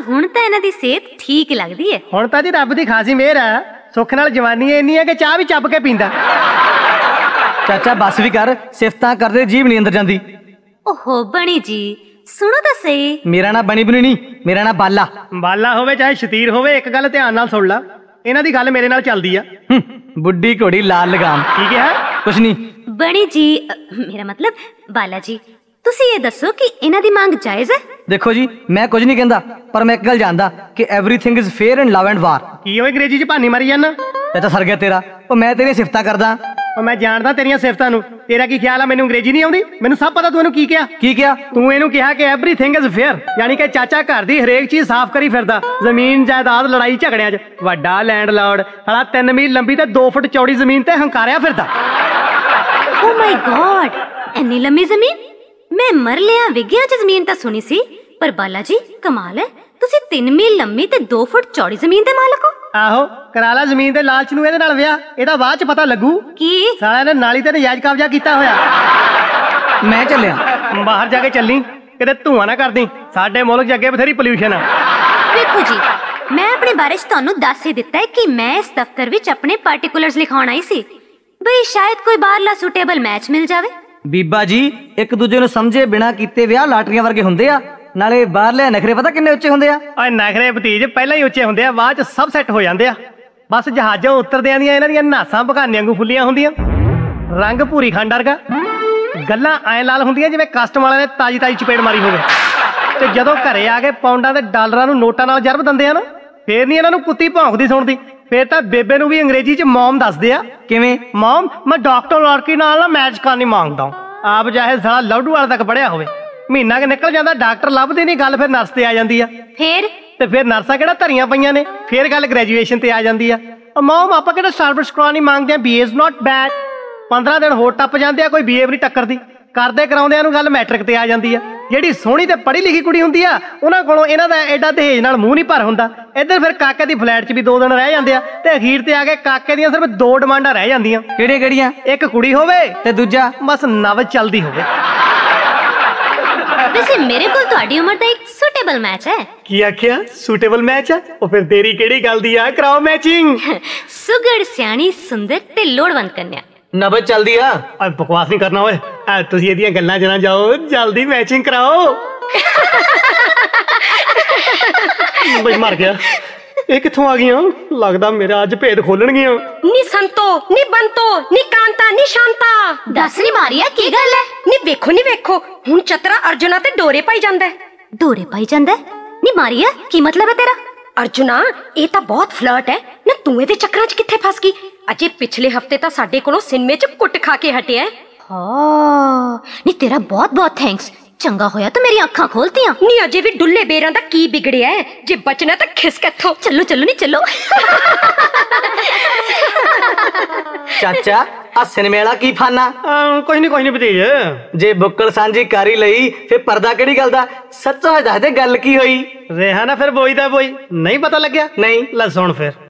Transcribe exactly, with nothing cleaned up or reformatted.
ਹੁਣ ਤਾਂ ਇਹਨਾਂ ਦੀ ਸਿਹਤ ਠੀਕ ਲੱਗਦੀ ਹੈ। ਹੁਣ ਤਾਂ ਜੀ ਰੱਬ ਦੀ ਖਾਸੀ ਮਿਹਰ ਆ, ਸੁੱਖ ਨਾਲ ਜਵਾਨੀ ਇੰਨੀ ਹੈ ਕਿ ਚਾਹ ਵੀ ਚੱਪ ਕੇ ਪੀਂਦਾ। ਚਾਚਾ ਬਸ ਵੀ ਕਰ, ਸਿਫਤਾਂ ਕਰਦੇ ਜੀਭ ਨਹੀਂ ਅੰਦਰ ਜਾਂਦੀ। ਓਹੋ ਬਣੀ ਜੀ ਸੁਣੋ ਤਾਂ ਸਹੀ। ਮੇਰਾ ਨਾਂ ਬਣੀ ਬਣੀ ਨਹੀਂ, ਮੇਰਾ ਨਾਂ ਬਾਲਾ। ਬਾਲਾ ਹੋਵੇ ਚਾਹੇ ਸ਼ਤੀਰ ਹੋਵੇ, ਇੱਕ ਗੱਲ ਧਿਆਨ ਨਾਲ ਸੁਣ ਲਾ, ਇਹਨਾਂ ਦੀ ਗੱਲ ਮੇਰੇ ਨਾਲ ਚੱਲਦੀ ਆ। ਬੁੱਢੀ ਘੋੜੀ ਲਾਲ ਲਗਾਮ। ਕੀ ਕਿਹਾ? ਕੁਛ ਨਹੀਂ। ਬਣੀ ਜੀ ਅ, ਮੇਰਾ ਮਤਲਬ ਬਾਲਾ ਜੀ, ਤੁਸੀਂ ਇਹ ਦੱਸੋ ਕਿ ਇਹਨਾਂ ਦੀ ਮੰਗ ਜਾਇਜ਼ ਹੈ? ਦੇਖੋ ਜੀ ਮੈਂ ਕੁਝ ਨਹੀਂ ਕਹਿੰਦਾ, ਪਰ ਮੈਂ ਇੱਕ ਗੱਲ ਜਾਣਦਾ ਕਿ everything is fair in love and war. ਕੀ ਉਹ ਅੰਗਰੇਜ਼ੀ ਚ ਭਾਨੀ ਮਾਰੀ ਜਾਂਦਾ? ਚਾਚਾ ਸਰ ਗਿਆ ਤੇਰਾ। ਉਹ ਮੈਂ ਤੇਰੀਆਂ ਸਿਫਤਾਂ ਕਰਦਾ। ਉਹ ਮੈਂ ਜਾਣਦਾ ਤੇਰੀਆਂ ਸਿਫਤਾਂ ਨੂੰ, ਤੇਰਾ ਕੀ ਖਿਆਲ ਆ ਮੈਨੂੰ ਅੰਗਰੇਜ਼ੀ ਨਹੀਂ ਆਉਂਦੀ? ਮੈਨੂੰ ਸਭ ਪਤਾ ਤੂੰ ਇਹਨੂੰ ਕੀ ਕਿਹਾ। ਕੀ ਕਿਹਾ? ਤੂੰ ਇਹਨੂੰ ਕਿਹਾ ਕਿ ਐਵਰੀਥਿੰਗ ਇਜ਼ ਫੇਅਰ, ਯਾਨੀ ਕਿ ਚਾਚਾ ਘਰ ਦੀ ਹਰੇਕ ਚੀਜ਼ ਸਾਫ਼ ਕਰੀ ਫਿਰਦਾ। ਜ਼ਮੀਨ ਜਾਇਦਾਦ ਲੜਾਈ ਝਗੜਿਆਂ 'ਚ ਵੱਡਾ ਲੈਂਡ ਲਾਰਡ, ਸਾਲਾ ਤਿੰਨ ਮੀਲ ਲੰਬੀ ਤੇ ਦੋ ਫੁੱਟ ਚੌੜੀ ਜ਼ਮੀਨ ਤੇ ਹੰਕਾਰਿਆ ਫਿਰਦਾ। ਓ ਮਾਈ ਗॉड, ਇੰਨੀ ਲੰਮੀ ਜ਼ਮੀਨ! ਮੈਂ ਮਰਲਿਆਂ ਵਿਗਿਆਂ 'ਚ ਜ਼ਮੀਨ ਤਾਂ ਸੁਣੀ ਸੀ, ਪਰ ਬਾਲਾ ਜੀ ਕਮਾਲ ਹੈ, ਤੁਸੀਂ ਤਿੰਨ ਮੀਲ ਲੰਮੀ ਤੇ ਦੋ ਫੁੱਟ ਚੌੜੀ ਜ਼ਮੀਨ ਦੇ ਮਾਲਕ ਹੋ। ਆਹੋ ਕਰਾ ਲਾ ਜ਼ਮੀਨ ਦੇ ਲਾਲਚ ਨੂੰ ਇਹਦੇ ਨਾਲ ਵਿਆਹ, ਇਹਦਾ ਬਾਅਦ 'ਚ ਪਤਾ ਲੱਗੂ। ਕੀ? ਸਾਲਿਆਂ ਨੇ ਨਾਲੀ ਤੇ ਨਜਾਇਜ਼ ਕਬਜ਼ਾ ਕੀਤਾ ਹੋਇਆ। ਮੈਂ ਚੱਲਿਆ। ਬਾਹਰ ਜਾ ਕੇ ਚੱਲੀ, ਕਿਤੇ ਧੂਆਂ ਨਾ ਕਰਦੀ, ਸਾਡੇ ਮੁਲਕ 'ਚ ਅੱਗੇ ਬਥੇਰੀ ਪੋਲਿਊਸ਼ਨ ਆ। ਵੇਖੋ ਜੀ, ਮੈਂ ਆਪਣੇ ਬਾਰੇ 'ਚ ਤੁਹਾਨੂੰ ਦੱਸ ਹੀ ਦਿੱਤਾ ਹੈ ਕਿ ਮੈਂ ਇਸ ਦਫ਼ਤਰ ਵਿੱਚ ਆਪਣੇ ਪਾਰਟਿਕੂਲਰਸ ਲਿਖਾਉਣ ਆਈ ਸੀ, ਬਈ ਸ਼ਾਇਦ ਕੋਈ ਬਾਹਰਲਾ ਸੁਟੇਬਲ ਮੈਚ ਮਿਲ ਜਾਵੇ। ਬੀਬਾ ਜੀ ਇੱਕ ਦੂਜੇ ਨੂੰ ਸਮਝੇ ਬਿਨਾ ਕੀਤੇ ਵਿਆਹ ਲਾਟਰੀਆਂ ਵਰਗੇ ਹੁੰਦੇ ਆ, ਨਾਲੇ ਬਾਹਰਲੇ ਨਖਰੇ ਪਤਾ ਕਿੰਨੇ ਉੱਚੇ ਹੁੰਦੇ ਆ। ਓਏ ਨਖਰੇ ਭਤੀਜ ਪਹਿਲਾਂ ਹੀ ਉੱਚੇ ਹੁੰਦੇ ਆ, ਬਾਅਦ 'ਚ ਸਭ ਸੈੱਟ ਹੋ ਜਾਂਦੇ ਆ। ਬਸ ਜਹਾਜ਼ਾਂ ਉਤਰਦਿਆਂ ਦੀਆਂ ਇਹਨਾਂ ਦੀਆਂ ਨਾਸਾਂ ਬਗਾਨੇ ਵਾਂਗੂ ਫੁੱਲੀਆਂ ਹੁੰਦੀਆਂ, ਰੰਗ ਭੂਰੀ ਖੰਡ ਵਰਗਾ, ਗੱਲਾਂ ਐ ਲਾਲ ਹੁੰਦੀਆਂ ਜਿਵੇਂ ਕਸਟਮ ਵਾਲਿਆਂ ਨੇ ਤਾਜੀ ਤਾਜੀ ਚਪੇੜ ਮਾਰੀ ਹੋਵੇ। ਤੇ ਜਦੋਂ ਘਰੇ ਆ ਕੇ ਪੌਂਡਾਂ ਤੇ ਡਾਲਰਾਂ ਨੂੰ ਨੋਟਾਂ ਨਾਲ ਜਰਬ ਦਿੰਦੇ ਆ ਨਾ, ਫੇਰ ਨਹੀਂ ਇਹਨਾਂ ਨੂੰ ਕੁੱਤੀ ਭੌਂਕਦੀ ਸੁਣਦੀ, ਫੇਰ ਤਾਂ ਬੇਬੇ ਨੂੰ ਵੀ ਅੰਗਰੇਜ਼ੀ 'ਚ ਮੌਮ ਦੱਸਦੇ ਆ। ਕਿਵੇਂ? ਮੌਮ ਮੈਂ ਡਾਕਟਰ ਲੜਕੀ ਨਾਲ ਨਾ ਮੈਚ ਕਰਨੀ ਮੰਗਦਾ, ਆਪ ਚਾਹੇ ਸਾਲਾ ਲੌਡੂ ਵਾਲੇ ਤੱਕ ਪੜਿਆ ਹੋਵੇ। ਮਹੀਨਾ ਕਿ ਨਿਕਲ ਜਾਂਦਾ, ਡਾਕਟਰ ਲੱਭਦੇ ਨਹੀਂ, ਗੱਲ ਫਿਰ ਨਰਸ ਤੇ ਆ ਜਾਂਦੀ ਆ। ਫੇਰ ਤੇ ਫਿਰ ਨਰਸਾਂ ਕਿਹੜਾ ਧਰੀਆਂ ਪਈਆਂ ਨੇ, ਫਿਰ ਗੱਲ ਗ੍ਰੈਜੂਏਸ਼ਨ ਤੇ ਆ ਜਾਂਦੀ ਆ। ਮੌਮ ਆਪਾਂ ਕਿਹੜਾ ਸਰਵਿਸ ਕਰਾਉਣੀ ਮੰਗਦੇ ਆ, ਬੀ ਇਜ਼ ਨਾਟ ਬੈਡ। ਪੰਦਰਾਂ ਦਿਨ ਹੋਰ ਟੱਪ ਜਾਂਦੇ ਆ, ਕੋਈ ਬੀ ਏ ਵੀ ਨਹੀਂ ਟੱਕਰਦੀ, ਕਰਦੇ ਕਰਾਉਂਦਿਆਂ ਨੂੰ ਗੱਲ ਮੈਟ੍ਰਿਕ ਤੇ ਆ ਜਾਂਦੀ ਆ। ਜਿਹੜੀ ਸੋਹਣੀ ਤੇ ਪੜ੍ਹੀ ਲਿਖੀ ਕੁੜੀ ਹੁੰਦੀ ਆ, ਉਹਨਾਂ ਕੋਲੋਂ ਇਹਨਾਂ ਦਾ ਐਡਾ ਦਹੇਜ ਨਾਲ ਮੂੰਹ ਨਹੀਂ ਭਰ ਹੁੰਦਾ। ਇੱਧਰ ਫਿਰ ਕਾਕੇ ਦੀ ਫਲੈਟ 'ਚ ਵੀ ਦੋ ਦਿਨ ਰਹਿ ਜਾਂਦੇ ਆ, ਤੇ ਅਖੀਰ ਤੇ ਆ ਕੇ ਕਾਕੇ ਦੀਆਂ ਸਿਰਫ ਦੋ ਡਿਮਾਂਡਾਂ ਰਹਿ ਜਾਂਦੀਆਂ। ਕਿਹੜੀਆਂ ਕਿਹੜੀਆਂ? ਇੱਕ ਕੁੜੀ ਹੋਵੇ ਤੇ ਦੂਜਾ ਬਸ ਨਵ ਚੱਲਦੀ ਹੋਵੇ। ਵੈਸੇ ਮੇਰੇ ਕੋਲ ਤੁਹਾਡੀ ਉਮਰ ਦਾ ਇੱਕ ਸੁਟੇਬਲ ਮੈਚ ਹੈ। ਕੀ ਆਖਿਆ? ਸੁਟੇਬਲ ਮੈਚ ਆ? ਉਹ ਫਿਰ ਤੇਰੀ ਕਿਹੜੀ ਗੱਲ ਦੀ ਆ, ਕਰਾਓ ਮੈਚਿੰਗ। ਸੁਗੜ ਸਿਆਣੀ ਸੁੰਦਰ ਤੇ ਲੋੜਵੰਦ ਕੰਨਿਆ। ਨਬਜ ਚੱਲਦੀ ਆ। ਓਏ ਬਕਵਾਸ ਨਹੀਂ ਕਰਨਾ ਓਏ, ਆ ਤੁਸੀਂ ਇਹਦੀਆਂ ਗੱਲਾਂ 'ਚ ਨਾ ਜਾਓ, ਜਲਦੀ ਮੈਚਿੰਗ ਕਰਾਓ। ਬਈ ਮਰ ਗਿਆ, ਇਹ ਕਿੱਥੋਂ ਆ ਗਈਆਂ? ਲੱਗਦਾ ਮੇਰਾ ਅੱਜ ਭੇਦ ਖੋਲਣਗੀਆਂ। ਨੀ ਸੰਤੋ, ਨੀ ਬੰਤੋ, ਨੀ ਕਾਂਤਾ, ਨੀ ਸ਼ਾਂਤਾ। ਦੱਸ ਨੀ ਮਾਰੀਆ ਕੀ ਗੱਲ ਹੈ? ਨੀ ਵੇਖੋ ਨੀ ਵੇਖੋ, ਹੁਣ ਚਤਰਾ ਅਰਜੁਨਾ ਤੇ ਡੋਰੇ ਪਾਈ ਜਾਂਦਾ। ਡੋਰੇ ਪਾਈ ਜਾਂਦਾ? ਨੀ ਮਾਰੀਆ ਕੀ ਮਤਲਬ ਹੈ ਤੇਰਾ? ਅਰਜੁਨਾ ਇਹ ਤਾਂ ਬਹੁਤ ਫਲਰਟ ਹੈ ਨਾ, ਤੂੰ ਇਹਦੇ ਚੱਕਰਾਂ 'ਚ ਕਿੱਥੇ ਫਸ ਗਈ? ਅਜੇ ਪਿਛਲੇ ਹਫਤੇ ਤਾਂ ਸਾਡੇ ਕੋਲੋਂ ਸਿਨੇਮੇ 'ਚ ਕੁੱਟ ਖਾ ਕੇ ਹਟਿਆ। ਹਾਂ ਨੀ ਤੇਰਾ ਬਹੁਤ ਬਹੁਤ ਥੈਂਕਸ, ਚੰਗਾ ਹੋਇਆ ਤੂੰ ਮੇਰੀਆਂ ਅੱਖਾਂ ਖੋਲਤੀਆਂ। ਨੀ ਅਜੇ ਵੀ ਡੁੱਲੇ ਬੇਰਾਂ ਦਾ ਕੀ ਵਿਗੜਿਆ ਹੈ? ਜੇ ਬਚਣਾ ਤਾਂ ਖਿਸਕ ਇੱਥੋਂ। ਚੱਲੋ ਚੱਲੋ ਨੀ ਚੱਲੋ। ਚਾਚਾ ਆ ਸਿਨੇਮੇ ਵਾਲਾ ਕੀ ਫਾਨਾ? ਕੁਝ ਨਹੀਂ ਕੁਝ ਨਹੀਂ ਭਤੀਜ। ਜੇ ਬੁੱਕਲ ਸਾਂਝੀ ਕਰ ਹੀ ਲਈ, ਫਿਰ ਪਰਦਾ ਕਿਹੜੀ ਗੱਲ ਦਾ? ਸੱਚਾ ਦੱਸ ਦੇ ਗੱਲ ਕੀ ਹੋਈ? ਰਿਹਾ ਨਾ ਫਿਰ ਬੋਈ ਦਾ ਬੋਈ, ਨਹੀਂ ਪਤਾ ਲੱਗਿਆ? ਨਹੀਂ। ਲੈ ਸੁਣ ਫਿਰ।